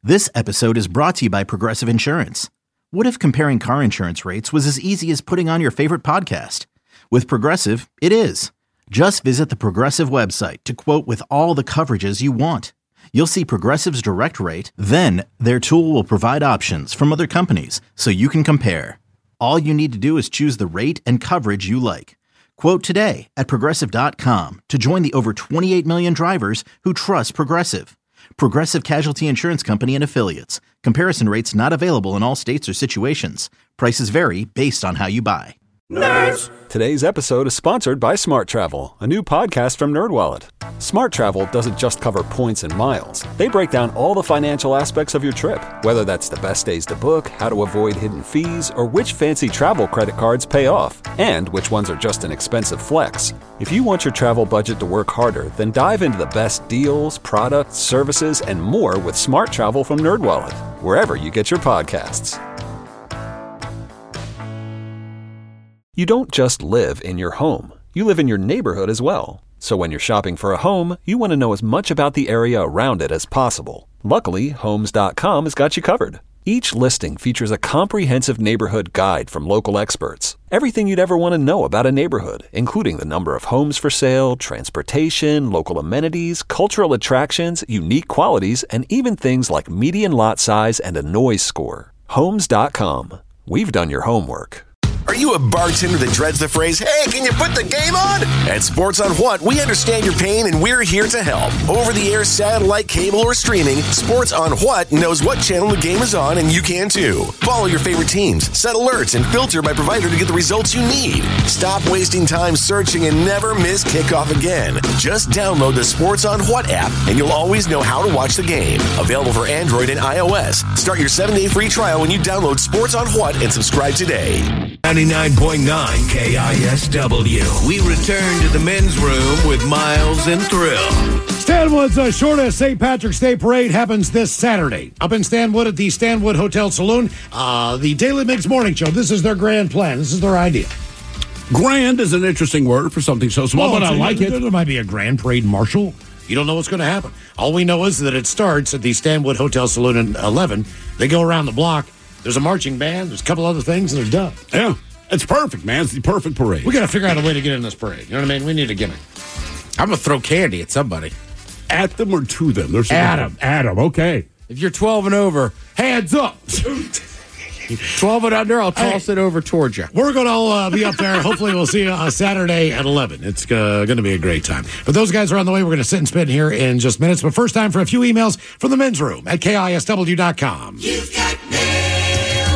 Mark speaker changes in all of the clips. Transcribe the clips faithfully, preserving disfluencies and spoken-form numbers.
Speaker 1: This episode is brought to you by Progressive Insurance. What if comparing car insurance rates was as easy as putting on your favorite podcast? With Progressive, it is. Just visit the Progressive website to quote with all the coverages you want. You'll see Progressive's direct rate, then their tool will provide options from other companies so you can compare. All you need to do is choose the rate and coverage you like. Quote today at Progressive dot com to join the over twenty-eight million drivers who trust Progressive. Progressive Casualty Insurance Company and Affiliates. Comparison rates not available in all states or situations. Prices vary based on how you buy.
Speaker 2: Nerds! Today's episode is sponsored by Smart Travel, a new podcast from NerdWallet. Smart Travel doesn't just cover points and miles. They break down all the financial aspects of your trip, whether that's the best days to book, how to avoid hidden fees, or which fancy travel credit cards pay off, and which ones are just an expensive flex. If you want your travel budget to work harder, then dive into the best deals, products, services, and more with Smart Travel from NerdWallet, wherever you get your podcasts. You don't just live in your home. You live in your neighborhood as well. So when you're shopping for a home, you want to know as much about the area around it as possible. Luckily, Homes dot com has got you covered. Each listing features a comprehensive neighborhood guide from local experts. Everything you'd ever want to know about a neighborhood, including the number of homes for sale, transportation, local amenities, cultural attractions, unique qualities, and even things like median lot size and a noise score. Homes dot com. We've done your homework.
Speaker 3: Are you a bartender that dreads the phrase, hey, can you put the game on? At Sports on What, we understand your pain and we're here to help. Over-the-air, satellite, cable, or streaming, Sports on What knows what channel the game is on, and you can too. Follow your favorite teams, set alerts, and filter by provider to get the results you need. Stop wasting time searching and never miss kickoff again. Just download the Sports on What app, and you'll always know how to watch the game. Available for Android and iOS. Start your seven-day free trial when you download Sports on What and subscribe today.
Speaker 4: ninety-nine point nine K I S W. We return to the men's room with Miles and Thrill.
Speaker 5: Stanwood's uh, shortest Saint Patrick's Day Parade happens this Saturday up in Stanwood at the Stanwood Hotel Saloon. Uh, the Daily Mix Morning Show. This is their grand plan. This is their idea.
Speaker 6: Grand is an interesting word for something so small,
Speaker 5: well,
Speaker 6: but I like
Speaker 5: there,
Speaker 6: it.
Speaker 5: There might be a grand parade marshal. You don't know what's going to happen. All we know is that it starts at the Stanwood Hotel Saloon at eleven. They go around the block. There's a marching band. There's a couple other things, and they're done.
Speaker 6: Yeah, it's perfect, man. It's the perfect parade.
Speaker 5: We got to figure out a way to get in this parade. You know what I mean? We need a gimmick.
Speaker 7: I'm going to throw candy at somebody.
Speaker 6: At them or to them? There's
Speaker 5: Adam. Adam, okay.
Speaker 7: If you're twelve and over, hands up. twelve and under, I'll toss hey, it over towards you.
Speaker 5: We're going to all uh, be up there. Hopefully we'll see you uh, Saturday at eleven. It's uh, going to be a great time. But those guys are on the way. We're going to sit and spin here in just minutes. But first, time for a few emails from the men's room at K I S W dot com.
Speaker 4: You've got mail.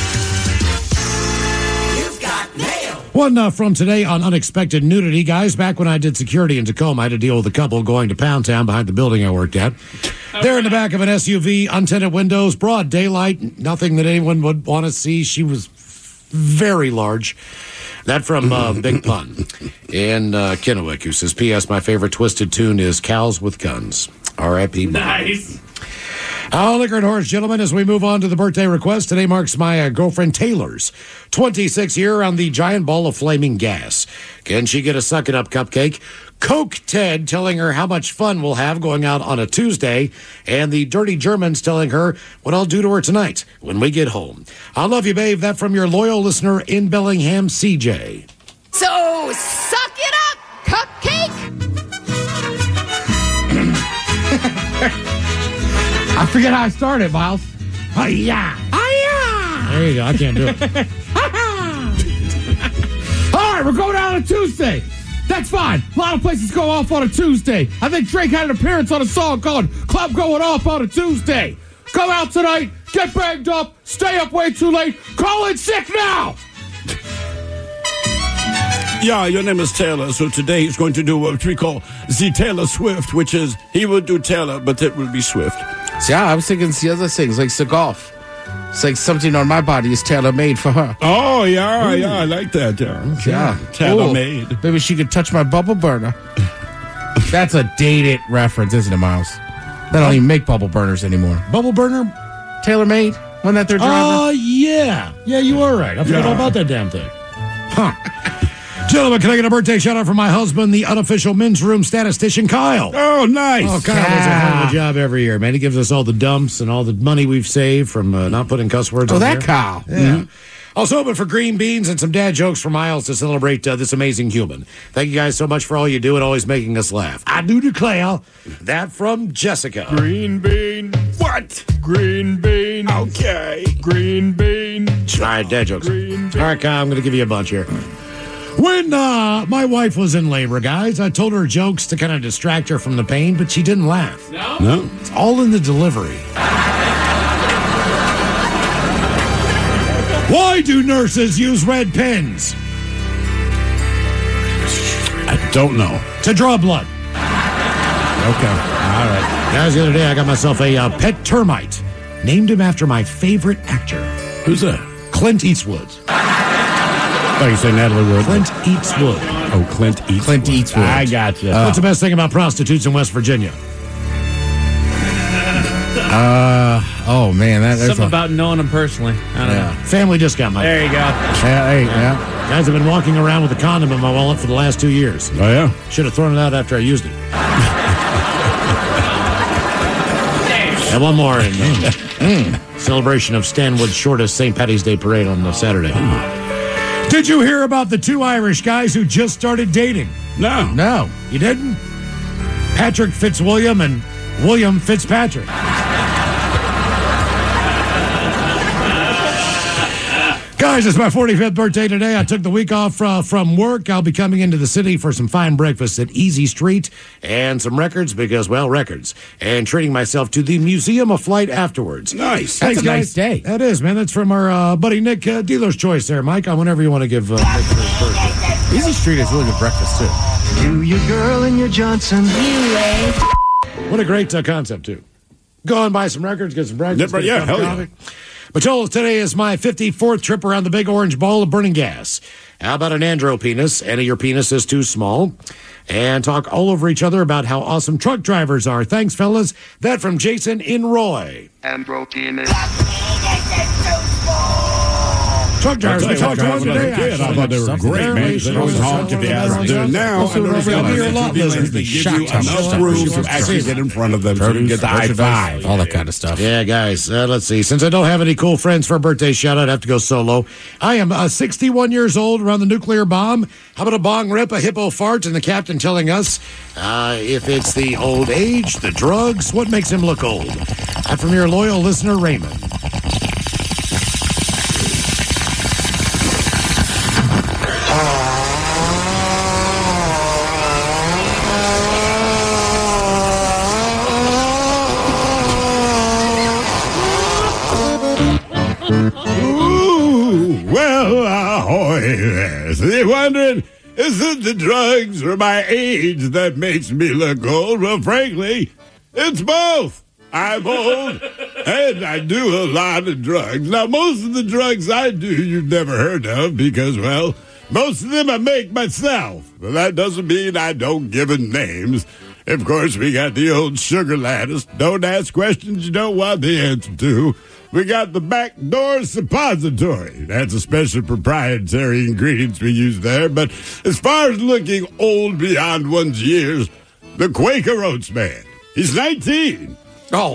Speaker 4: You've got mail.
Speaker 5: One uh, from today on unexpected nudity. Guys, back when I did security in Tacoma, I had to deal with a couple going to Pound Town behind the building I worked at. They're in the back of an S U V, untinted windows, broad daylight, nothing that anyone would want to see. She was very large. That from uh, Big Pun in uh, Kennewick, who says, P S. My favorite Twisted tune is Cows with Guns. R I P
Speaker 8: Nice.
Speaker 5: Our liquor and horse, gentlemen, as we move on to the birthday request. Today marks my uh, girlfriend Taylor's twenty-sixth year on the giant ball of flaming gas. Can she get a suck-it-up cupcake? Coke Ted telling her how much fun we'll have going out on a Tuesday, and the Dirty Germans telling her what I'll do to her tonight when we get home. I love you, babe. That from your loyal listener in Bellingham, C J.
Speaker 9: So, suck it up, cupcake!
Speaker 7: I forget how I started, Miles.
Speaker 5: Hi-ya!
Speaker 7: Hi-ya!
Speaker 5: There you go. I can't do it.
Speaker 7: All right, we're going out on a Tuesday. That's fine. A lot of places go off on a Tuesday. I think Drake had an appearance on a song called Club Going Off on a Tuesday. Come out tonight, get banged up, stay up way too late, call in sick now!
Speaker 6: Yeah, your name is Taylor, so today he's going to do what we call the Taylor Swift, which is he will do Taylor, but it will be Swift.
Speaker 7: See, I was thinking the other things, like Segoff. It's like something on my body is tailor-made for her.
Speaker 6: Oh, yeah, Ooh. yeah, I like that, yeah.
Speaker 7: Yeah.
Speaker 6: Tailor-made.
Speaker 7: Ooh, maybe she could touch my bubble burner. That's a dated reference, isn't it, Miles? They don't even make bubble burners anymore.
Speaker 5: Bubble burner?
Speaker 7: Tailor-made? Wasn't that their driver?
Speaker 5: Oh, uh, yeah. Yeah, you are right. I forgot yeah. all about that damn thing. Huh. Gentlemen, can I get a birthday shout out for my husband, the unofficial men's room statistician, Kyle?
Speaker 6: Oh, nice.
Speaker 5: Oh, Kyle does a hell of a job every year, man. He gives us all the dumps and all the money we've saved from uh, not putting cuss words
Speaker 7: Oh,
Speaker 5: on
Speaker 7: that
Speaker 5: there.
Speaker 7: Kyle.
Speaker 5: Yeah. Mm-hmm. Also open for green beans and some dad jokes for Miles to celebrate uh, this amazing human. Thank you guys so much for all you do and always making us laugh. I do declare that from Jessica.
Speaker 6: Green bean.
Speaker 5: What?
Speaker 6: Green bean.
Speaker 5: Okay.
Speaker 6: Green bean.
Speaker 5: All right, dad jokes.
Speaker 6: Green bean.
Speaker 5: All right, Kyle, I'm going to give you a bunch here. When uh, my wife was in labor, guys, I told her jokes to kind of distract her from the pain, but she didn't laugh.
Speaker 7: No?
Speaker 6: No.
Speaker 5: It's all in the delivery. Why do nurses use red pens?
Speaker 6: I don't know.
Speaker 5: To draw blood.
Speaker 6: Okay. All right.
Speaker 5: Guys, the other day I got myself a uh, pet termite. Named him after my favorite actor,
Speaker 6: Who's that?
Speaker 5: Clint Eastwood.
Speaker 6: Oh, you say Natalie Wood?
Speaker 5: Clint Eastwood.
Speaker 6: Oh, Clint Eastwood.
Speaker 7: Clint Eastwood.
Speaker 6: I got you.
Speaker 5: What's the best thing about prostitutes in West Virginia?
Speaker 7: Uh, oh, man. That,
Speaker 8: Something
Speaker 7: a,
Speaker 8: about knowing him personally. I don't know.
Speaker 5: Family discount, Mike.
Speaker 8: There you go.
Speaker 7: yeah, hey, yeah.
Speaker 5: Guys, I've been walking around with a condom in my wallet for the last two years.
Speaker 6: Oh, yeah?
Speaker 5: Should have thrown it out after I used it. And one more in uh, mm, celebration of Stanwood's shortest Saint Patty's Day parade on uh, Saturday. Did you hear about the two Irish guys who just started dating?
Speaker 6: No.
Speaker 5: No, you didn't? Patrick Fitzwilliam and William Fitzpatrick. Guys, it's my forty-fifth birthday today. I took the week off uh, from work. I'll be coming into the city for some fine breakfast at Easy Street and some records because, well, records. And treating myself to the Museum of Flight afterwards.
Speaker 6: Nice.
Speaker 5: That's
Speaker 7: That's a nice day.
Speaker 5: That is, man. That's from our uh, buddy Nick, uh, Dealer's Choice there, Mike, on whenever you want to give uh, Nick for his birthday.
Speaker 7: Easy Street is really good breakfast, too.
Speaker 10: You, your girl, and your Johnson.
Speaker 5: What a great uh, concept, too. Go and buy some records, get some breakfast.
Speaker 6: Yeah,
Speaker 5: get a
Speaker 6: yeah,
Speaker 5: cup of
Speaker 6: hell yeah.
Speaker 5: coffee. But Joel, today is my fifty-fourth trip around the big orange ball of burning gas. How about an andro penis? Any of your penis is too small. And talk all over each other about how awesome truck drivers are. Thanks, fellas. That from Jason in Roy.
Speaker 10: Andro penis.
Speaker 5: Truck drivers, we talked to one today.
Speaker 6: Kid, I thought they were great, man. They don't honk if you ask them to. Now, I notice
Speaker 5: You'll hear a lot,
Speaker 6: they
Speaker 5: listeners.
Speaker 6: give you enough room to actually get in front of them so you can get the high five.
Speaker 7: All that kind of stuff.
Speaker 5: Yeah, guys, uh, let's see. Since I don't have any cool friends for a birthday shout out, I have to go solo. I am uh, sixty-one years old around the nuclear bomb. How about a bong rip, a hippo fart, and the captain telling us uh, if it's the old age, the drugs, what makes him look old? I'm from your loyal listener, Raymond.
Speaker 6: Ooh, well, ahoy there. So you're wondering, is it the drugs or my age that makes me look old? Well, frankly, it's both. I'm old, and I do a lot of drugs. Now, most of the drugs I do you've never heard of because, well, most of them I make myself. But that doesn't mean I don't give them names. Of course, we got the old sugar lattice. Don't ask questions you don't want the answer to. We got the backdoor suppository. That's a special proprietary ingredients we use there. But as far as looking old beyond one's years, the Quaker Oats man. He's nineteen.
Speaker 5: Oh,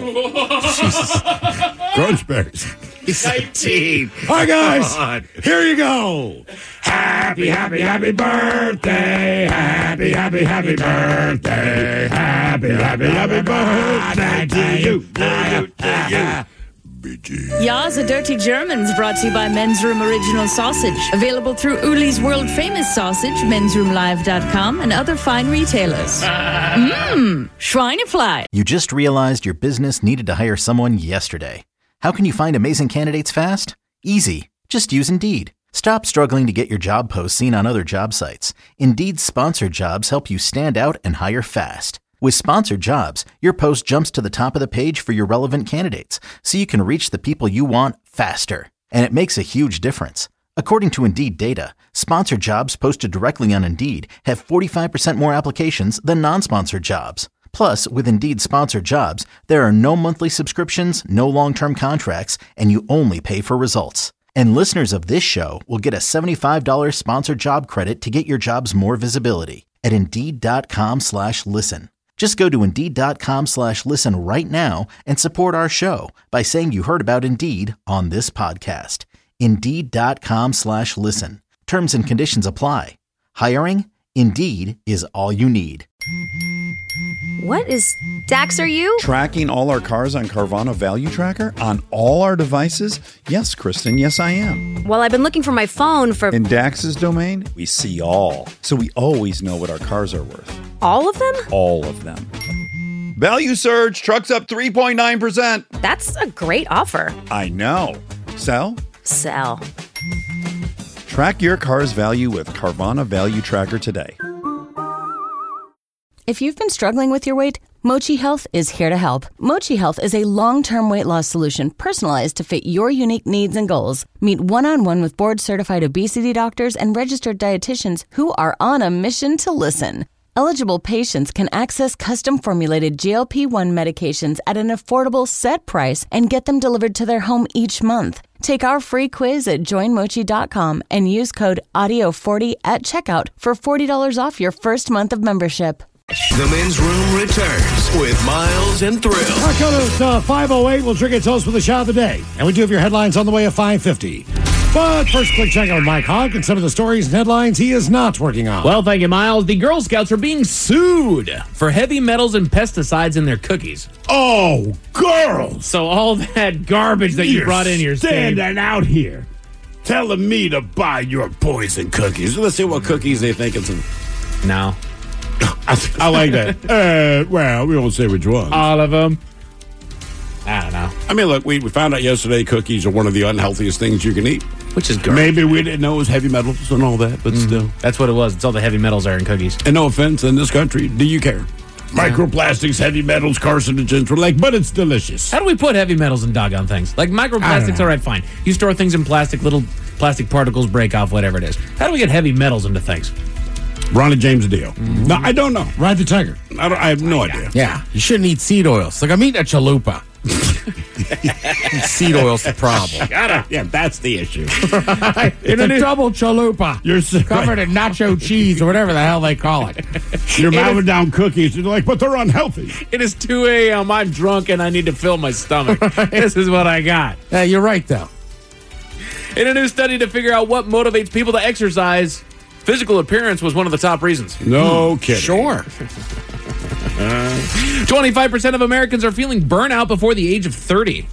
Speaker 6: Crunch berries.
Speaker 5: he's nineteen. All right, guys, here you go. Happy, happy, happy birthday. Happy, happy, happy birthday. Happy, happy, happy birthday to you. To you, to you.
Speaker 11: Ya's a Dirty Germans brought to you by Men's Room Original Sausage. Available through Uli's World Famous Sausage, mens room live dot com, and other fine retailers. Mmm, Schweinefly.
Speaker 1: You just realized your business needed to hire someone yesterday. How can you find amazing candidates fast? Easy. Just use Indeed. Stop struggling to get your job posts seen on other job sites. Indeed's sponsored jobs help you stand out and hire fast. With sponsored jobs, your post jumps to the top of the page for your relevant candidates, so you can reach the people you want faster. And it makes a huge difference. According to Indeed data, sponsored jobs posted directly on Indeed have forty-five percent more applications than non-sponsored jobs. Plus, with Indeed sponsored jobs, there are no monthly subscriptions, no long-term contracts, and you only pay for results. And listeners of this show will get a seventy-five dollars sponsored job credit to get your jobs more visibility at Indeed.com slash listen. Just go to Indeed.com slash listen right now and support our show by saying you heard about Indeed on this podcast. Indeed.com slash listen. Terms and conditions apply. Hiring? Indeed is all you need.
Speaker 12: What is Dax, are you?
Speaker 13: Tracking all our cars on Carvana Value Tracker on all our devices? Yes, Kristen, yes I am.
Speaker 12: Well, I've been looking for my phone for...
Speaker 13: In Dax's domain, we see all. So we always know what our cars are worth.
Speaker 12: All of them?
Speaker 13: All of them. Value surge, trucks up three point nine percent.
Speaker 12: That's a great offer.
Speaker 13: I know. Sell?
Speaker 12: Sell.
Speaker 13: Track your car's value with Carvana Value Tracker today.
Speaker 14: If you've been struggling with your weight, Mochi Health is here to help. Mochi Health is a long-term weight loss solution personalized to fit your unique needs and goals. Meet one-on-one with board-certified obesity doctors and registered dietitians who are on a mission to listen. Eligible patients can access custom-formulated G L P one medications at an affordable set price and get them delivered to their home each month. Take our free quiz at join mochi dot com and use code audio forty at checkout for forty dollars off your first month of membership.
Speaker 4: The Men's Room returns with Miles and Thrill.
Speaker 5: Our code is uh, five oh eight. We'll drink it toast with the shot of the day. And we do have your headlines on the way at five fifty. But first, quick check on Mike Hogg and some of the stories and headlines he is not working on.
Speaker 8: Well, thank you, Miles. The Girl Scouts are being sued for heavy metals and pesticides in their cookies.
Speaker 6: Oh, girls!
Speaker 8: So all that garbage that you
Speaker 6: You're
Speaker 8: brought in here,
Speaker 6: standing out here telling me to buy your poison cookies. Let's see what cookies they think it's in.
Speaker 8: No.
Speaker 6: I, I like that. Uh, well, we won't say which one.
Speaker 8: All of them. I don't know.
Speaker 6: I mean, look, we, we found out yesterday cookies are one of the unhealthiest things you can eat.
Speaker 8: Which is garbage.
Speaker 6: Maybe we didn't know it was heavy metals and all that, but mm-hmm. still.
Speaker 8: That's what it was. It's all the heavy metals are in cookies.
Speaker 6: And no offense, in this country, do you care? Yeah. Microplastics, heavy metals, carcinogens, we're like, but it's delicious.
Speaker 8: How do we put heavy metals in doggone things? Like microplastics, all right, fine. You store things in plastic, little plastic particles break off, whatever it is. How do we get heavy metals into things?
Speaker 6: Ronnie James Dio. Mm-hmm. No, I don't know.
Speaker 5: Ride the tiger.
Speaker 6: I, don't, I have no idea.
Speaker 7: Yeah, you shouldn't eat seed oils. Like, I'm eating a chalupa. Seed oil's the problem.
Speaker 6: Gotta, yeah, that's the issue.
Speaker 7: It's a double chalupa. You're so covered right. in nacho cheese or whatever the hell they call it.
Speaker 6: You're mowing down cookies. You're like, but they're unhealthy.
Speaker 8: It is two a.m. I'm drunk and I need to fill my stomach. This is what I got.
Speaker 7: Yeah, you're right, though.
Speaker 8: In a new study to figure out what motivates people to exercise, physical appearance was one of the top reasons.
Speaker 6: No hmm. kidding.
Speaker 7: Sure.
Speaker 8: twenty-five percent of Americans are feeling burnout before the age of thirty.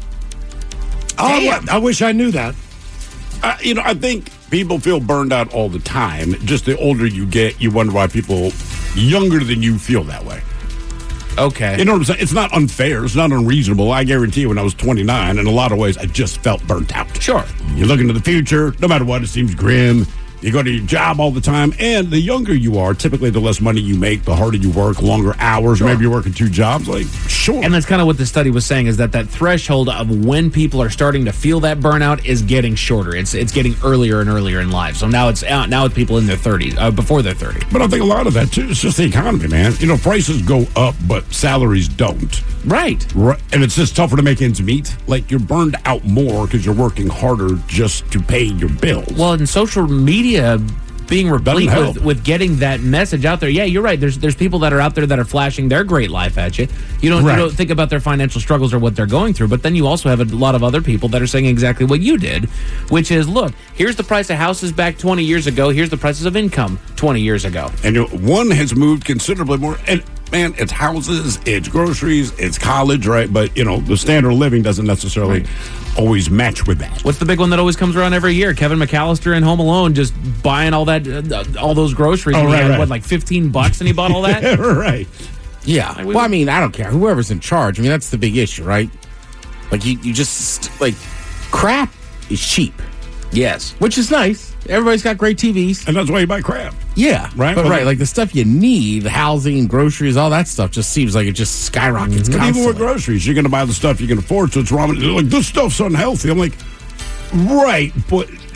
Speaker 5: Oh, I wish I knew that.
Speaker 6: Uh, you know, I think people feel burned out all the time. Just the older you get, you wonder why people younger than you feel that way.
Speaker 8: Okay.
Speaker 6: You know what I'm saying? It's not unfair. It's not unreasonable. I guarantee you when I was twenty-nine, in a lot of ways, I just felt burnt out.
Speaker 8: Sure.
Speaker 6: You look into the future, no matter what, it seems grim. You go to your job all the time, and the younger you are, typically the less money you make, the harder you work, longer hours. Sure. Maybe you're working two jobs. Like, sure.
Speaker 8: And that's kind of what the study was saying, is that that threshold of when people are starting to feel that burnout is getting shorter. It's it's getting earlier and earlier in life. So now it's out. Now it's people in their thirties, uh, before they're thirty.
Speaker 6: But I think a lot of that too is just the economy, man. You know, prices go up, but salaries don't.
Speaker 8: Right.
Speaker 6: Right. And it's just tougher to make ends meet. Like, you're burned out more because you're working harder just to pay your bills.
Speaker 8: Well, in social media, being replete with, with getting that message out there. Yeah, you're right. There's there's people that are out there that are flashing their great life at you. You don't, right. you don't think about their financial struggles or what they're going through, but then you also have a lot of other people that are saying exactly what you did, which is, look, here's the price of houses back twenty years ago. Here's the prices of income twenty years ago.
Speaker 6: And you know, one has moved considerably more. And man, it's houses, it's groceries, it's college, right? But, you know, the standard of living doesn't necessarily right. always match with that.
Speaker 8: What's the big one that always comes around every year? Kevin McAllister in Home Alone just buying all that, uh, all those groceries.
Speaker 6: Oh,
Speaker 8: and he
Speaker 6: right,
Speaker 8: had,
Speaker 6: right.
Speaker 8: what, like fifteen bucks and he bought all that?
Speaker 6: Right.
Speaker 7: Yeah. Like, we well, I mean, I don't care. Whoever's in charge. I mean, that's the big issue, right? Like, you, you just, like, crap is cheap.
Speaker 8: Yes.
Speaker 7: Which is nice. Everybody's got great T Vs.
Speaker 6: And that's why you buy crap.
Speaker 7: Yeah.
Speaker 6: Right?
Speaker 7: But
Speaker 6: well,
Speaker 7: right, like the stuff you need, housing, groceries, all that stuff just seems like it just skyrockets
Speaker 6: mm-hmm.
Speaker 7: constantly.
Speaker 6: Even with groceries, you're going to buy the stuff you can afford, so it's wrong. Like, this stuff's unhealthy. I'm like, right, but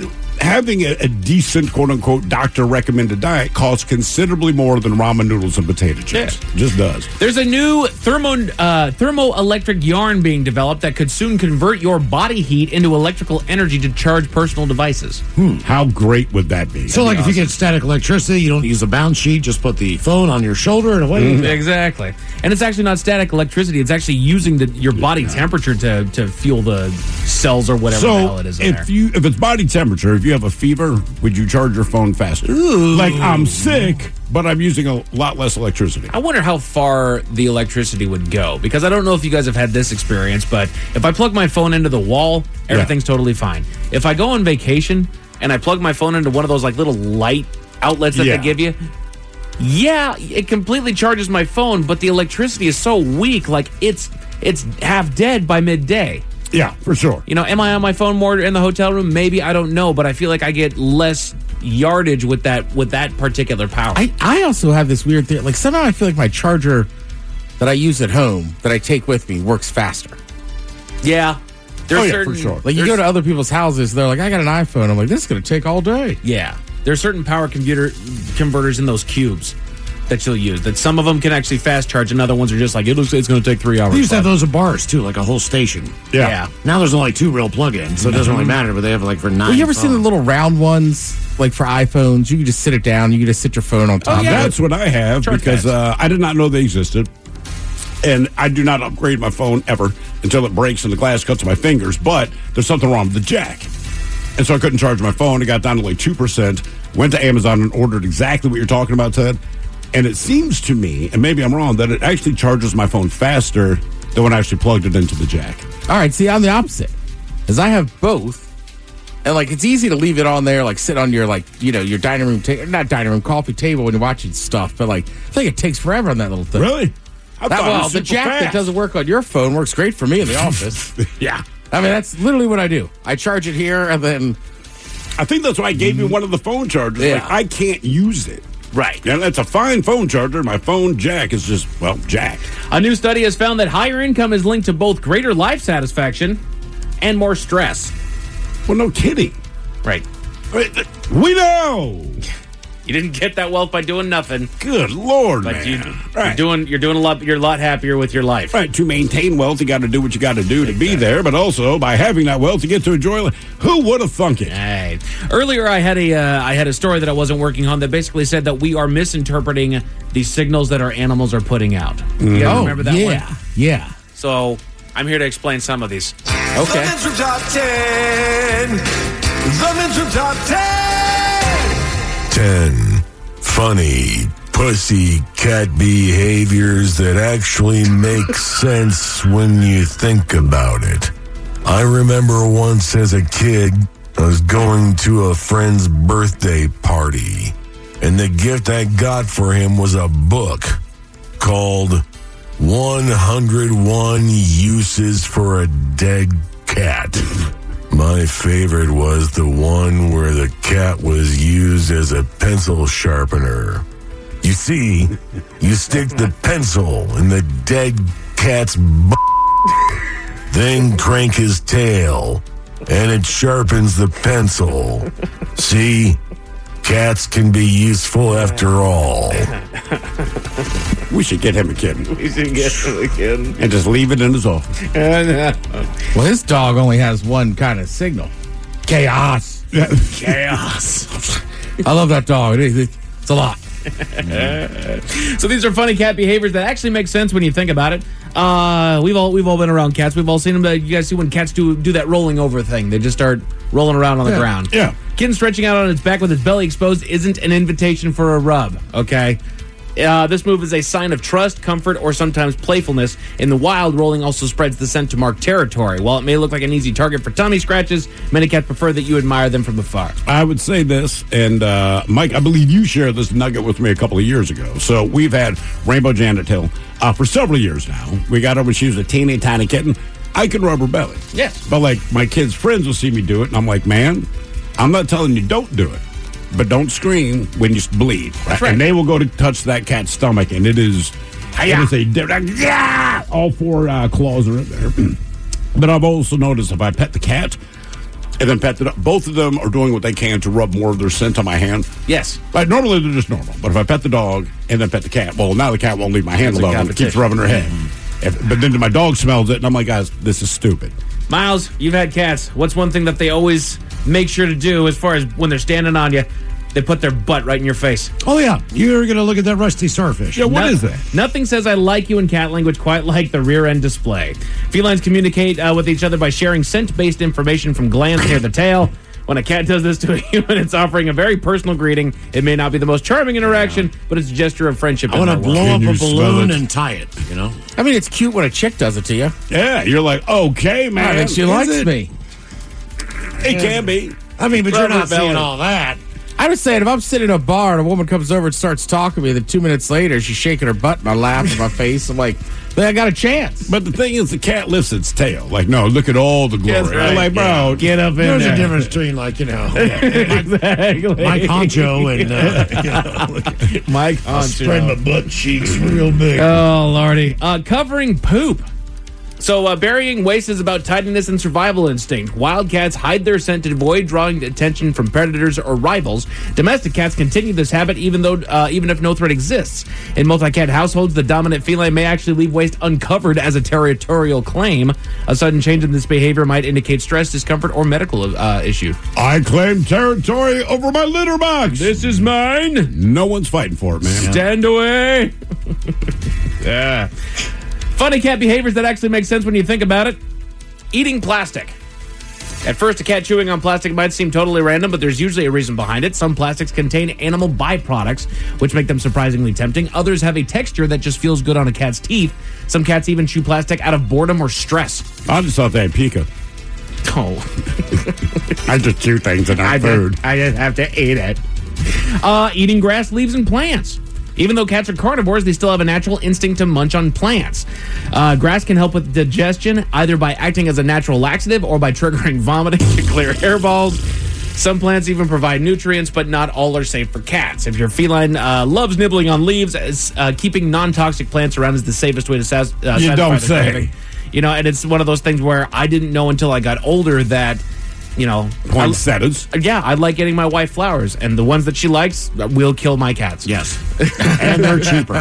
Speaker 6: having a, a decent, quote-unquote, doctor-recommended diet costs considerably more than ramen noodles and potato chips. Yeah. Just does.
Speaker 8: There's a new thermo uh, thermoelectric yarn being developed that could soon convert your body heat into electrical energy to charge personal devices.
Speaker 6: Hmm. How great would that be?
Speaker 5: So,
Speaker 6: That'd
Speaker 5: like,
Speaker 6: be
Speaker 5: if
Speaker 6: awesome.
Speaker 5: you get static electricity, you don't use a bounce sheet, just put the phone on your shoulder and away.
Speaker 8: Mm-hmm. Exactly. And it's actually not static electricity. It's actually using the, your body temperature to, to fuel the cells or whatever
Speaker 6: so
Speaker 8: the hell it is in
Speaker 6: if
Speaker 8: there.
Speaker 6: you if it's body temperature, if you have a fever, would you charge your phone faster?
Speaker 8: Ooh.
Speaker 6: Like, I'm sick, but I'm using a lot less electricity.
Speaker 8: I wonder how far the electricity would go, because I don't know if you guys have had this experience, but if I plug my phone into the wall, everything's yeah. totally fine. If I go on vacation and I plug my phone into one of those like little light outlets that
Speaker 6: yeah.
Speaker 8: they give you, yeah, it completely charges my phone, but the electricity is so weak, like it's it's half dead by midday.
Speaker 6: Yeah, for sure.
Speaker 8: You know, am I on my phone more in the hotel room? Maybe, I don't know, but I feel like I get less yardage with that with that particular power.
Speaker 7: I, I also have this weird thing. Like, somehow I feel like my charger that I use at home, that I take with me, works faster.
Speaker 8: Yeah. There's
Speaker 6: oh, yeah,
Speaker 8: certain,
Speaker 6: for sure.
Speaker 7: Like, you go to other people's houses, they're like, I got an iPhone. I'm like, this is going to take all day.
Speaker 8: Yeah. There's certain power computer converters in those cubes that you'll use. That some of them can actually fast charge, and other ones are just like, it looks it's going to take three hours.
Speaker 5: They used to have those at bars, too, like a whole station.
Speaker 6: Yeah.
Speaker 8: yeah.
Speaker 5: Now there's only two real plug-ins, so it doesn't really matter, but they have like for nine
Speaker 7: Well, you ever
Speaker 5: phones.
Speaker 7: seen the little round ones, like for iPhones? You can just sit it down. You can just sit your phone on top
Speaker 6: Oh, yeah.
Speaker 7: of it.
Speaker 6: That's what I have
Speaker 8: Charge
Speaker 6: because uh, I did not know they existed. And I do not upgrade my phone ever until it breaks and the glass cuts my fingers. But there's something wrong with the jack. And so I couldn't charge my phone. It got down to like two percent. Went to Amazon and ordered exactly what you're talking about, Ted. And it seems to me, and maybe I'm wrong, that it actually charges my phone faster than when I actually plugged it into the jack.
Speaker 7: All right, see, I'm the opposite. Because I have both. And, like, it's easy to leave it on there, like, sit on your, like, you know, your dining room table, not dining room, coffee table when you're watching stuff. But, like, I think it takes forever on that little thing.
Speaker 6: Really? I
Speaker 7: That,
Speaker 6: thought it
Speaker 7: well,
Speaker 6: was
Speaker 7: the
Speaker 6: super
Speaker 7: jack
Speaker 6: fast.
Speaker 7: that doesn't work on your phone works great for me in the office.
Speaker 6: Yeah.
Speaker 7: I mean, that's literally what I do. I charge it here, and then...
Speaker 6: I think that's why I gave you one of the phone chargers.
Speaker 7: Yeah.
Speaker 6: Like, I can't use it.
Speaker 8: Right.
Speaker 6: Yeah, that's a fine phone charger. My phone jack is just, well, jack.
Speaker 8: A new study has found that higher income is linked to both greater life satisfaction and more stress.
Speaker 6: Well, no kidding.
Speaker 8: Right.
Speaker 6: We know.
Speaker 8: You didn't get that wealth by doing nothing.
Speaker 6: Good Lord,
Speaker 8: But
Speaker 6: man.
Speaker 8: you,
Speaker 6: right.
Speaker 8: you're doing you're doing a lot you're a lot happier with your life.
Speaker 6: Right, to maintain wealth, you got to do what you got to do to be there, but also by having that wealth, you get to enjoy it. Who would have thunk it?
Speaker 8: Right. Earlier, I had a uh, I had a story that I wasn't working on that basically said that we are misinterpreting the signals that our animals are putting out. You guys
Speaker 7: Oh,
Speaker 8: remember that
Speaker 7: yeah.
Speaker 8: one?
Speaker 7: Yeah.
Speaker 8: So I'm here to explain some of these.
Speaker 15: The Men's Room Top ten. The Men's Room Top ten.
Speaker 16: ten funny pussy cat behaviors that actually make sense when you think about it. I remember once as a kid, I was going to a friend's birthday party, and the gift I got for him was a book called one hundred one Uses for a Dead Cat. My favorite was the one where the cat was used as a pencil sharpener. You see, you stick the pencil in the dead cat's butt, then crank his tail, and it sharpens the pencil. See? Cats can be useful after all.
Speaker 6: We should get him a kid.
Speaker 8: We should get him a kid.
Speaker 6: And just leave it in his office.
Speaker 7: Well, his dog only has one kind of signal. Chaos.
Speaker 8: Chaos.
Speaker 7: I love that dog. It, it, it's a lot.
Speaker 8: So these are funny cat behaviors that actually make sense when you think about it. Uh, we've all we've all been around cats. We've all seen them. You guys see when cats do do that rolling over thing? They just start rolling around on the
Speaker 6: Yeah.
Speaker 8: ground.
Speaker 6: Yeah.
Speaker 8: Kitten stretching out on its back with its belly exposed isn't an invitation for a rub. Okay. Uh, this move is a sign of trust, comfort, or sometimes playfulness. In the wild, rolling also spreads the scent to mark territory. While it may look like an easy target for tummy scratches, many cats prefer that you admire them from afar.
Speaker 6: I would say this, and uh, Mike, I believe you shared this nugget with me a couple of years ago. So we've had Rainbow Janet Hill uh, for several years now. We got her when she was a teeny tiny kitten. I can rub her belly.
Speaker 8: Yes.
Speaker 6: But like my kids' friends will see me do it, and I'm like, man, I'm not telling you don't do it. But don't scream when you bleed. Right?
Speaker 8: right.
Speaker 6: And they will go to touch that cat's stomach, and it is, it is a yeah, all four uh, claws are in there. But I've also noticed if I pet the cat and then pet the dog. Both of them are doing what they can to rub more of their scent on my hand.
Speaker 8: Yes.
Speaker 6: Like, normally they're just normal. But if I pet the dog and then pet the cat, well, now the cat won't leave my hand
Speaker 8: That's a
Speaker 6: alone. It keeps rubbing her head.
Speaker 8: Mm-hmm.
Speaker 6: If, but then my dog smells it, and I'm like, guys, this is stupid.
Speaker 8: Miles, you've had cats. What's one thing that they always make sure to do as far as when they're standing on you? They put their butt right in your face.
Speaker 5: Oh, yeah. You're going to look at that rusty starfish.
Speaker 6: Yeah, what
Speaker 8: No-
Speaker 6: is that?
Speaker 8: Nothing says I like you in cat language quite like the rear end display. Felines communicate uh, with each other by sharing scent-based information from glands near the tail. When a cat does this to a human, it's offering a very personal greeting. It may not be the most charming interaction, yeah. but it's a gesture of friendship.
Speaker 5: I want to blow up
Speaker 6: Can
Speaker 5: a
Speaker 6: you smell
Speaker 5: balloon
Speaker 6: it?
Speaker 5: and tie it, you know?
Speaker 7: I mean, it's cute when a chick does it to you.
Speaker 6: Yeah, you're like, okay, man.
Speaker 7: I think she
Speaker 6: is
Speaker 7: likes
Speaker 6: it?
Speaker 7: me.
Speaker 6: It can be.
Speaker 5: I mean, but you're not
Speaker 6: Rubber
Speaker 5: seeing
Speaker 6: belly.
Speaker 5: all that.
Speaker 7: I was saying, if I'm sitting in a bar and a woman comes over and starts talking to me, then two minutes later, she's shaking her butt in my lap in my face. I'm like, then I got a chance.
Speaker 6: But the thing is, the cat lifts its tail. Like, no, look at all the glory.
Speaker 8: Yes, right.
Speaker 6: I'm like, bro,
Speaker 5: Yeah.
Speaker 6: get up in
Speaker 5: There's
Speaker 6: there.
Speaker 5: a difference between, like, you know,
Speaker 8: Exactly.
Speaker 5: Mike Honcho and, uh, you know,
Speaker 8: Mike
Speaker 5: I'll spread my butt cheeks real big.
Speaker 8: Oh, Lordy. Uh, covering poop. So, uh, burying waste is about tidiness and survival instinct. Wild cats hide their scent to avoid drawing attention from predators or rivals. Domestic cats continue this habit even though, uh, even if no threat exists. In multi-cat households, the dominant feline may actually leave waste uncovered as a territorial claim. A sudden change in this behavior might indicate stress, discomfort, or medical uh, issue.
Speaker 6: I claim territory over my litter box.
Speaker 8: This is mine.
Speaker 6: No one's fighting for it, man.
Speaker 8: Stand away. Yeah. Funny cat behaviors that actually make sense when you think about it. Eating plastic. At first, a cat chewing on plastic might seem totally random, but there's usually a reason behind it. Some plastics contain animal byproducts, which make them surprisingly tempting. Others have a texture that just feels good on a cat's teeth. Some cats even chew plastic out of boredom or stress.
Speaker 6: I just thought they had pica.
Speaker 8: Oh.
Speaker 6: I just chew things in our
Speaker 8: I
Speaker 6: food.
Speaker 8: Just, I just have to eat it. Uh, eating grass, leaves, and plants. Even though cats are carnivores, they still have a natural instinct to munch on plants. Uh, grass can help with digestion, either by acting as a natural laxative or by triggering vomiting to clear hairballs. Some plants even provide nutrients, but not all are safe for cats. If your feline uh, loves nibbling on leaves, uh, keeping non-toxic plants around is the safest way to sas- uh,
Speaker 6: You
Speaker 8: satisfy
Speaker 6: don't
Speaker 8: the
Speaker 6: say.
Speaker 8: craving. You know, and it's one of those things where I didn't know until I got older that, you know,
Speaker 6: poinsettias.
Speaker 8: Yeah, I like getting my wife flowers, and the ones that she likes will kill my cats.
Speaker 5: Yes, and they're cheaper.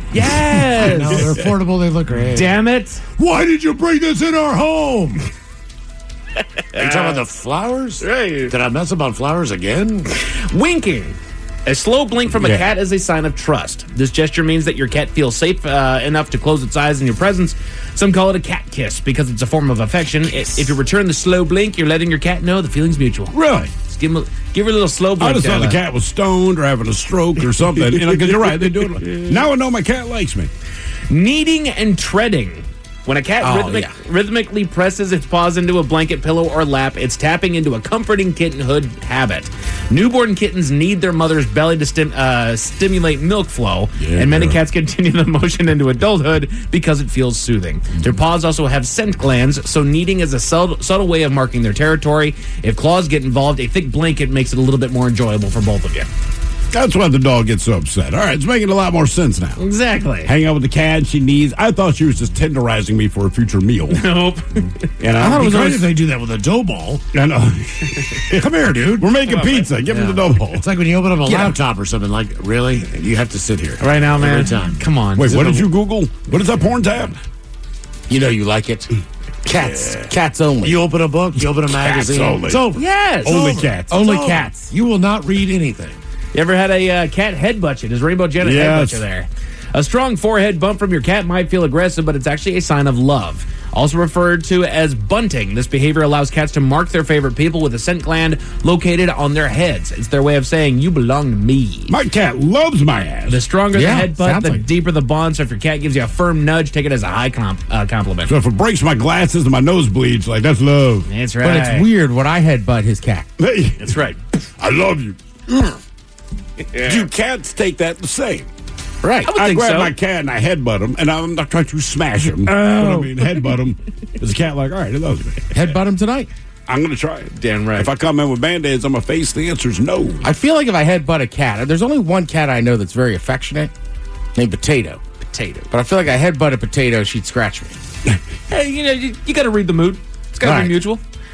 Speaker 8: Yes,
Speaker 5: no, they're affordable. They look great.
Speaker 8: Damn it!
Speaker 5: Why did you bring this in our home? Are you talking about the flowers?
Speaker 8: Right.
Speaker 5: Did I mess up on flowers again?
Speaker 8: Winking. A slow blink from a
Speaker 5: Yeah.
Speaker 8: cat is a sign of trust. This gesture means that your cat feels safe uh, enough to close its eyes in your presence. Some call it a cat kiss because it's a form of affection. I- If you return the slow blink, you're letting your cat know the feeling's mutual.
Speaker 6: Really?
Speaker 8: Just give, him a, give her a little slow blink.
Speaker 6: I just thought the
Speaker 8: Della.
Speaker 6: cat was stoned or having a stroke or something. You know, because you're right, they do it. Now I know my cat likes me.
Speaker 8: Kneading and treading. When a cat
Speaker 7: Oh,
Speaker 8: rhythmic,
Speaker 7: yeah.
Speaker 8: rhythmically presses its paws into a blanket, pillow, or lap, it's tapping into a comforting kittenhood habit. Newborn kittens need their mother's belly to stim, uh, stimulate milk flow,
Speaker 6: Yeah,
Speaker 8: and many
Speaker 6: girl.
Speaker 8: cats continue the motion into adulthood because it feels soothing. Their paws also have scent glands, so kneading is a subtle, subtle way of marking their territory. If claws get involved, a thick blanket makes it a little bit more enjoyable for both of you.
Speaker 6: That's why the dog gets so upset. All right, it's making a lot more sense now.
Speaker 8: Exactly.
Speaker 6: Hang out with the cat, she needs. I thought she was just tenderizing me for a future meal.
Speaker 8: Nope.
Speaker 6: You know?
Speaker 5: I thought it was
Speaker 6: Because-
Speaker 5: great if they do that with a dough ball.
Speaker 6: I know.
Speaker 5: Come here, dude.
Speaker 6: We're making pizza. Give him the dough ball.
Speaker 5: It's like when you open up a
Speaker 8: Yeah.
Speaker 5: laptop or something. Like, really? You have to sit here
Speaker 8: Right now, man.
Speaker 5: Every time.
Speaker 8: Come on.
Speaker 6: Wait, what did you Google? What is that porn tab?
Speaker 7: You know you like it. Cats. Cats only.
Speaker 5: You open a book, you open a magazine.
Speaker 6: only.
Speaker 5: It's over.
Speaker 8: Yes.
Speaker 6: Only
Speaker 5: over.
Speaker 6: cats.
Speaker 7: Only
Speaker 5: It's over.
Speaker 7: cats.
Speaker 5: You will not read anything.
Speaker 8: You ever had a uh, cat headbutt you? Does Rainbow Janet
Speaker 6: Yes.
Speaker 8: headbutt you there? A strong forehead bump from your cat might feel aggressive, but it's actually a sign of love. Also referred to as bunting, this behavior allows cats to mark their favorite people with a scent gland located on their heads. It's their way of saying, you belong to me.
Speaker 6: My cat loves my ass.
Speaker 8: The stronger
Speaker 7: Yeah,
Speaker 8: the headbutt,
Speaker 7: sounds
Speaker 8: the
Speaker 7: like-
Speaker 8: deeper the bond. So if your cat gives you a firm nudge, take it as a high comp, uh, compliment.
Speaker 6: So if it breaks my glasses and my nose bleeds, like, that's love.
Speaker 8: That's right.
Speaker 7: But it's weird when I headbutt his cat.
Speaker 6: Hey,
Speaker 8: That's right.
Speaker 6: I love you. Do cats take that the same?
Speaker 7: Right.
Speaker 8: I would
Speaker 6: I
Speaker 8: think
Speaker 6: grab
Speaker 8: so.
Speaker 6: my cat and I headbutt him, and I'm not trying to smash him. But I mean, headbutt him. Is the cat like, all right, it loves me?
Speaker 7: Headbutt him tonight.
Speaker 6: I'm going to try it.
Speaker 8: Damn right.
Speaker 6: If I come in with Band-Aids on my face, the answer is no.
Speaker 7: I feel like if I headbutt a cat, there's only one cat I know that's very affectionate, named Potato.
Speaker 8: Potato.
Speaker 7: But I feel like I headbutt a Potato, she'd scratch me.
Speaker 8: Hey, you know, you, you got to read the mood. It's got to
Speaker 7: Right.
Speaker 8: be mutual.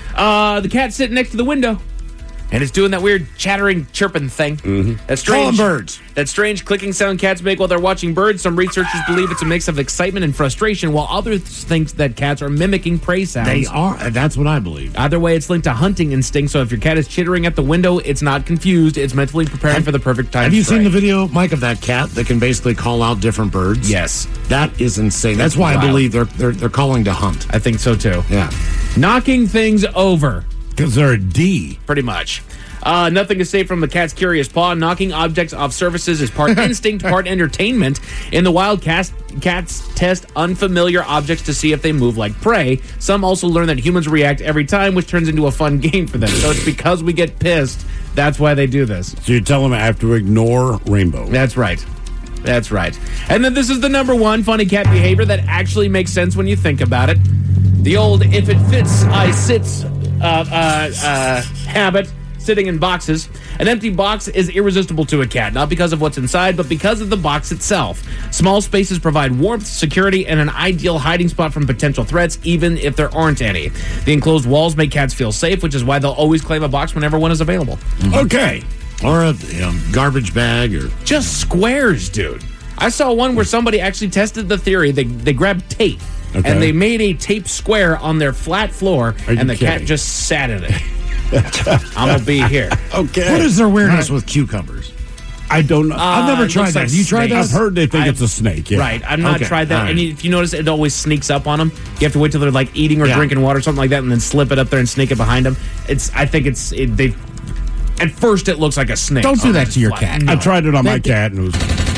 Speaker 8: Uh, the cat's sitting next to the window. And it's doing that weird chattering, chirping thing.
Speaker 5: Mm-hmm.
Speaker 8: That strange,
Speaker 5: Call 'em birds.
Speaker 8: That strange clicking sound cats make while they're watching birds. Some researchers believe it's a mix of excitement and frustration, while others think that cats are mimicking prey sounds.
Speaker 5: They are. That's what I believe.
Speaker 8: Either way, it's linked to hunting instinct. So if your cat is chittering at the window, it's not confused. It's mentally preparing have, for the perfect time.
Speaker 5: Have you
Speaker 8: strike.
Speaker 5: seen the video, Mike, of that cat that can basically call out different birds?
Speaker 8: Yes.
Speaker 5: That is insane. That's, That's why wild. I believe they're, they're they're calling to hunt.
Speaker 8: I think so too.
Speaker 5: Yeah.
Speaker 8: Knocking things over.
Speaker 5: Because they're a D.
Speaker 8: Pretty much. Uh, nothing is safe from the cat's curious paw. Knocking objects off surfaces is part instinct, part entertainment. In the wild, cats, cats test unfamiliar objects to see if they move like prey. Some also learn that humans react every time, which turns into a fun game for them. So it's because we get pissed, that's why they do this.
Speaker 6: So you tell them I have to ignore rainbow.
Speaker 8: That's right. That's right. And then this is the number one funny cat behavior that actually makes sense when you think about it. The old if it fits, I sit uh, uh, uh, habit. Sitting in boxes. An empty box is irresistible to a cat, not because of what's inside, but because of the box itself. Small spaces provide warmth, security, and an ideal hiding spot from potential threats, even if there aren't any. The enclosed walls make cats feel safe, which is why they'll always claim a box whenever one is available.
Speaker 5: Mm-hmm. Okay. Or a you know, garbage bag, or
Speaker 8: just squares, dude. I saw one where somebody actually tested the theory. They they grabbed tape, okay. and they made a tape square on their flat floor, and the kidding? cat just sat in it. I'm gonna be here.
Speaker 5: Okay. What is their weirdness right. with cucumbers?
Speaker 6: I don't know.
Speaker 8: Uh,
Speaker 5: I've never tried that.
Speaker 8: Like
Speaker 5: Have you tried that?
Speaker 6: I've heard they think
Speaker 8: I've,
Speaker 6: it's a snake. Yeah.
Speaker 8: Right. I've not
Speaker 5: okay.
Speaker 8: tried that.
Speaker 5: Right.
Speaker 8: And if you notice, it always sneaks up on them. You have to wait till they're like eating or yeah. drinking water or something like that, and then slip it up there and sneak it behind them. It's. I think it's. It, they. At first, it looks like a snake.
Speaker 5: Don't do that to your
Speaker 8: flat.
Speaker 5: cat.
Speaker 6: No. I tried it on my cat, and it was.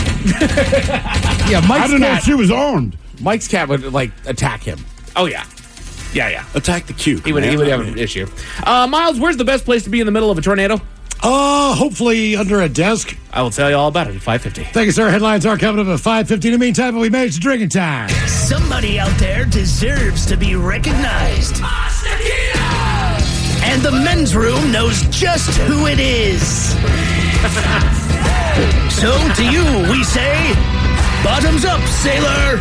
Speaker 5: yeah, Mike's
Speaker 6: I don't
Speaker 5: cat,
Speaker 6: know if she was armed.
Speaker 5: Mike's cat would like attack him.
Speaker 8: Oh yeah. Yeah, yeah.
Speaker 6: Attack the cute.
Speaker 8: He would, he would have an issue. Uh, Miles, where's the best place to be in the middle of a tornado?
Speaker 5: Uh, hopefully under a desk.
Speaker 8: I will tell you all about it at five fifty.
Speaker 5: Thank you, sir. Headlines are coming up at five fifty. In the meantime, we made it to drinking time.
Speaker 17: Somebody out there deserves to be recognized. And the men's room knows just who it is. So to you, we say, bottoms up, sailor.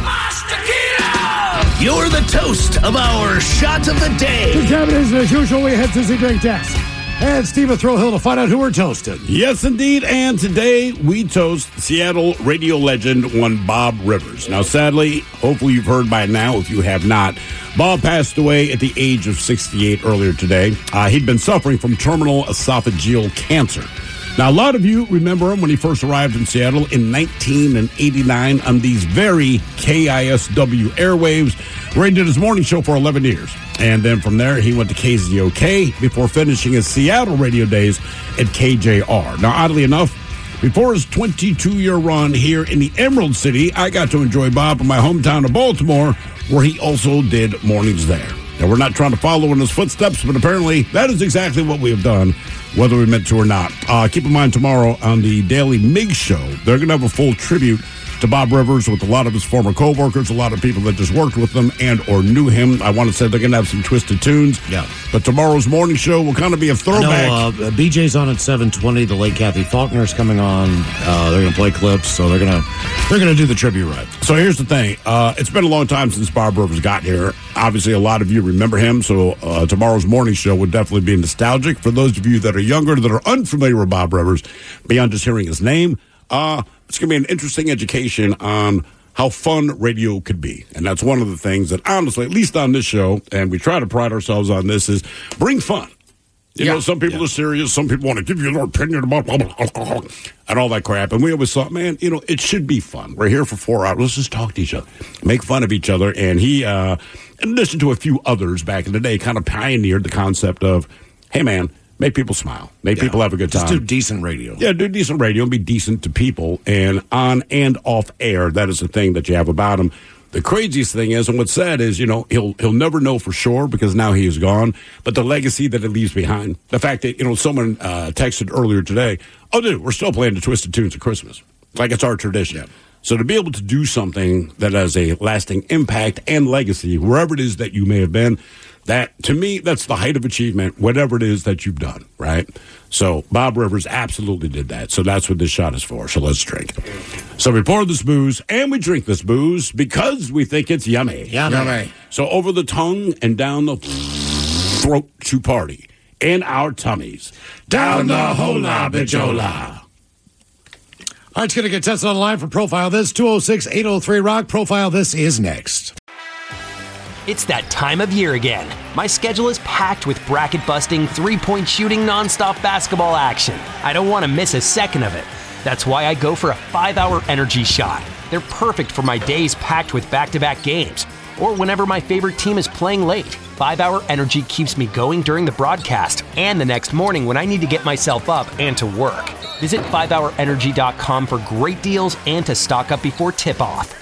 Speaker 17: You're the toast of our shot of the day.
Speaker 5: The time it is, as usual, we head to the drink desk. And Stephen Throwhill to find out who we're toasting.
Speaker 6: Yes, indeed. And today we toast Seattle radio legend one Bob Rivers. Now, sadly, hopefully you've heard by now. If you have not, Bob passed away at the age of sixty-eight earlier today. Uh, he'd been suffering from terminal esophageal cancer. Now, a lot of you remember him when he first arrived in Seattle in nineteen eighty-nine on these very K I S W airwaves, where he did his morning show for eleven years. And then from there, he went to K Z O K before finishing his Seattle radio days at K J R. Now, oddly enough, before his twenty-two-year run here in the Emerald City, I got to enjoy Bob in my hometown of Baltimore, where he also did mornings there. Now, we're not trying to follow in his footsteps, but apparently that is exactly what we have done, whether we meant to or not. Uh, keep in mind, tomorrow on the Daily Mig Show, they're going to have a full tribute to Bob Rivers with a lot of his former co-workers, a lot of people that just worked with him and or knew him. I want to say they're going to have some twisted tunes.
Speaker 5: Yeah.
Speaker 6: But tomorrow's morning show will kind of be a throwback.
Speaker 5: I know, uh, B J's on at seven twenty. The late Kathy Faulkner's coming on. Uh, they're going to play clips, so they're going to they're going to do the tribute right.
Speaker 6: So here's the thing. Uh, it's been a long time since Bob Rivers got here. Obviously, a lot of you remember him, so uh, tomorrow's morning show would definitely be nostalgic. For those of you that are younger, that are unfamiliar with Bob Rivers, beyond just hearing his name, uh, it's going to be an interesting education on how fun radio could be. And that's one of the things that, honestly, at least on this show, and we try to pride ourselves on this, is bring fun. You yeah. know, some people yeah. are serious. Some people want to give you their opinion about blah, blah, blah, blah, and all that crap. And we always thought, man, you know, it should be fun. We're here for four hours. Let's just talk to each other, make fun of each other. And he, uh, in addition to a few others back in the day, kind of pioneered the concept of, hey, man, make people smile. Make yeah. people have a good time.
Speaker 5: Just do decent radio.
Speaker 6: Yeah, do decent radio and be decent to people. And on and off air, that is the thing that you have about him. The craziest thing is, and what's sad is, you know, he'll he'll never know for sure because now he is gone, but the legacy that it leaves behind. The fact that, you know, someone uh, texted earlier today, oh, dude, we're still playing the Twisted Tunes at Christmas. Like it's our tradition. Yeah. So to be able to do something that has a lasting impact and legacy, wherever it is that you may have been, that, to me, that's the height of achievement, whatever it is that you've done, right? So Bob Rivers absolutely did that. So that's what this shot is for. So let's drink. So we pour this booze, and we drink this booze because we think it's yummy.
Speaker 5: Yummy. yummy.
Speaker 6: So over the tongue and down the...
Speaker 5: throat to party in our tummies. Down the hola, bijola. All right, it's going to get tested online for Profile This. two oh six, eight oh three, rock. Profile This is next.
Speaker 18: It's that time of year again. My schedule is packed with bracket-busting, three-point shooting, nonstop basketball action. I don't want to miss a second of it. That's why I go for a five-hour energy shot. They're perfect for my days packed with back-to-back games, or whenever my favorite team is playing late. five-hour energy keeps me going during the broadcast and the next morning when I need to get myself up and to work. Visit five hour energy dot com for great deals and to stock up before tip-off.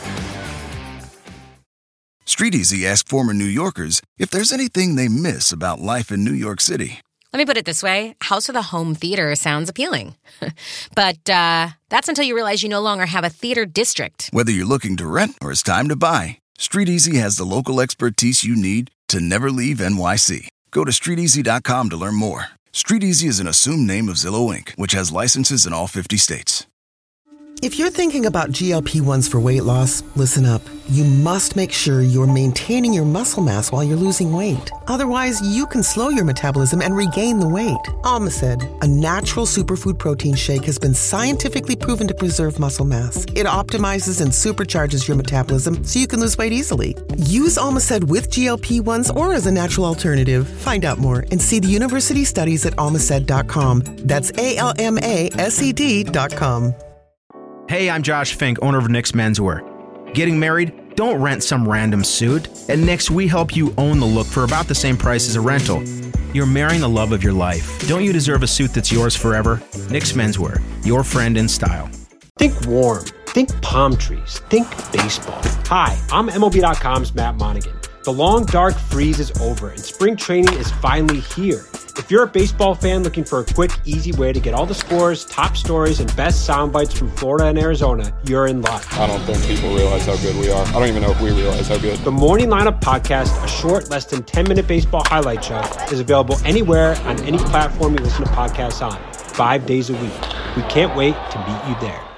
Speaker 19: StreetEasy asked former New Yorkers if there's anything they miss about life in New York City.
Speaker 20: Let me put it this way. House with a home theater sounds appealing. But uh, that's until you realize you no longer have a theater district.
Speaker 19: Whether you're looking to rent or it's time to buy, StreetEasy has the local expertise you need to never leave N Y C. Go to street easy dot com to learn more. StreetEasy is an assumed name of Zillow Incorporated, which has licenses in all fifty states.
Speaker 21: If you're thinking about G L P ones for weight loss, listen up. You must make sure you're maintaining your muscle mass while you're losing weight. Otherwise, you can slow your metabolism and regain the weight. Almacid, a natural superfood protein shake, has been scientifically proven to preserve muscle mass. It optimizes and supercharges your metabolism so you can lose weight easily. Use Almacid with G L P ones or as a natural alternative. Find out more and see the university studies at almacid dot com. That's A L M A S E D dot com.
Speaker 22: Hey, I'm Josh Fink, owner of Nick's Menswear. Getting married? Don't rent some random suit. At Nick's, we help you own the look for about the same price as a rental. You're marrying the love of your life. Don't you deserve a suit that's yours forever? Nick's Menswear, your friend in style.
Speaker 23: Think warm. Think palm trees. Think baseball. Hi, I'm M L B dot com's Matt Monaghan. The long, dark freeze is over, and spring training is finally here. If you're a baseball fan looking for a quick, easy way to get all the scores, top stories, and best sound bites from Florida and Arizona, you're in luck.
Speaker 24: I don't think people realize how good we are. I don't even know if we realize how good.
Speaker 23: The Morning Lineup Podcast, a short, less than ten-minute baseball highlight show, is available anywhere on any platform you listen to podcasts on, five days a week. We can't wait to meet you there.